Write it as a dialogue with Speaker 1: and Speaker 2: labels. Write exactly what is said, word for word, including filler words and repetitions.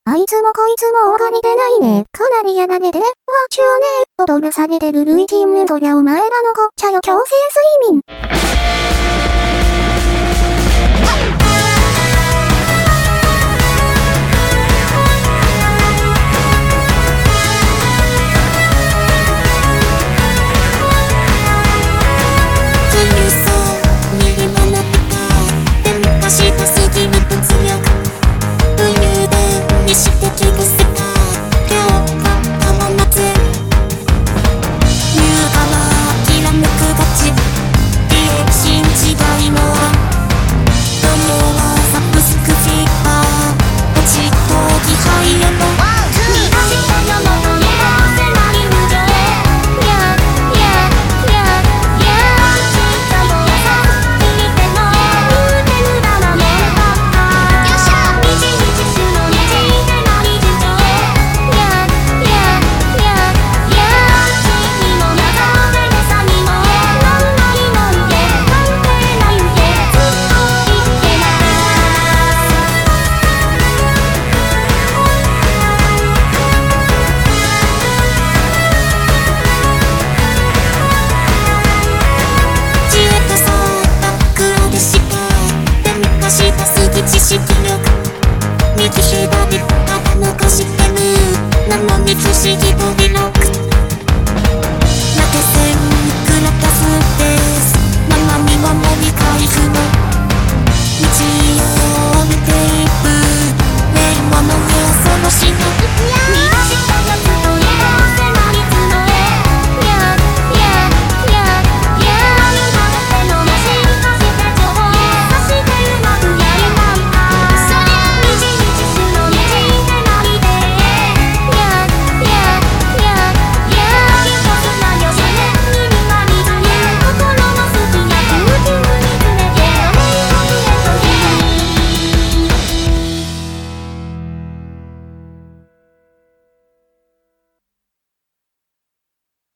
Speaker 1: あいつもこいつも拝みてないね。かなりやられて。わちゅうね。踊るされてるルイキンムドやお前らのごっちゃよ強制睡眠。